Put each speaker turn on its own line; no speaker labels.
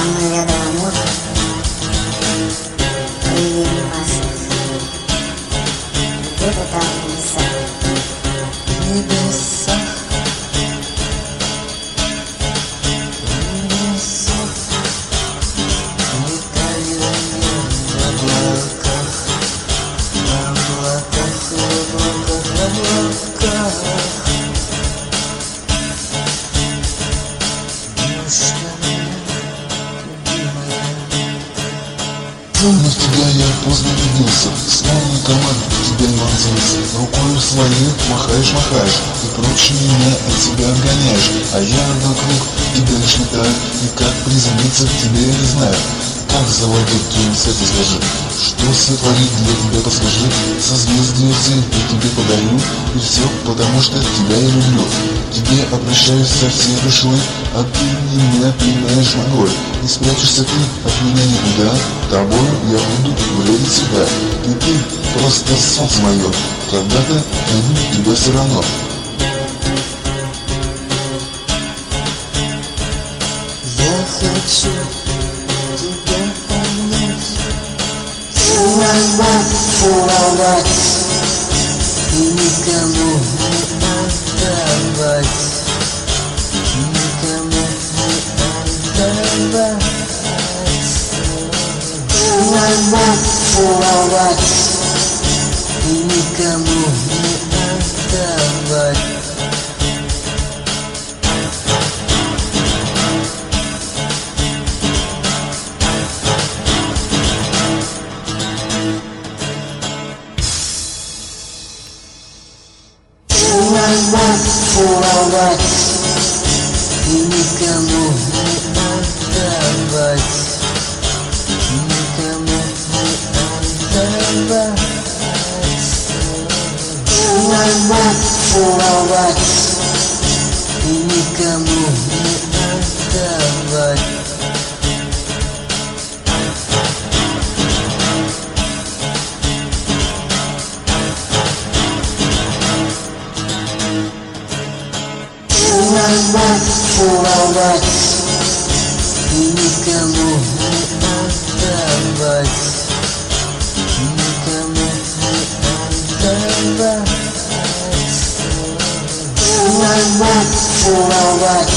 Самый рядом амур, проявили массы. Где-то там в небесах.
Помню тебя, я поздно влюбился, словно комар тебя вонзился. Рукой своей махаешь, и прочь меня от тебя отгоняешь. А я вокруг тебя лишь летаю, и как приземлиться к тебе я не знаю. Как заводить твой инсайт, скажи, что сотворить для тебя, подскажи. Созвездие цель я тебе подарю, и все потому что тебя я люблю. Тебе обращаюсь со всей душой, а ты меня принимаешь ногой. Не спрячешься ты от меня никуда, тобой я буду глядеть сюда. И ты просто солнце мое, когда-то найду тебя все равно.
Я хочу тебя понять, целовать и никому не отдавать, никому не отдавать. Целовать и никому не отдавать. Целовать и никому не отдавать, никому не отдавать. Целовать и никому не отдавать. Целовать и никому не отдавать, никому не отдавать. Целовать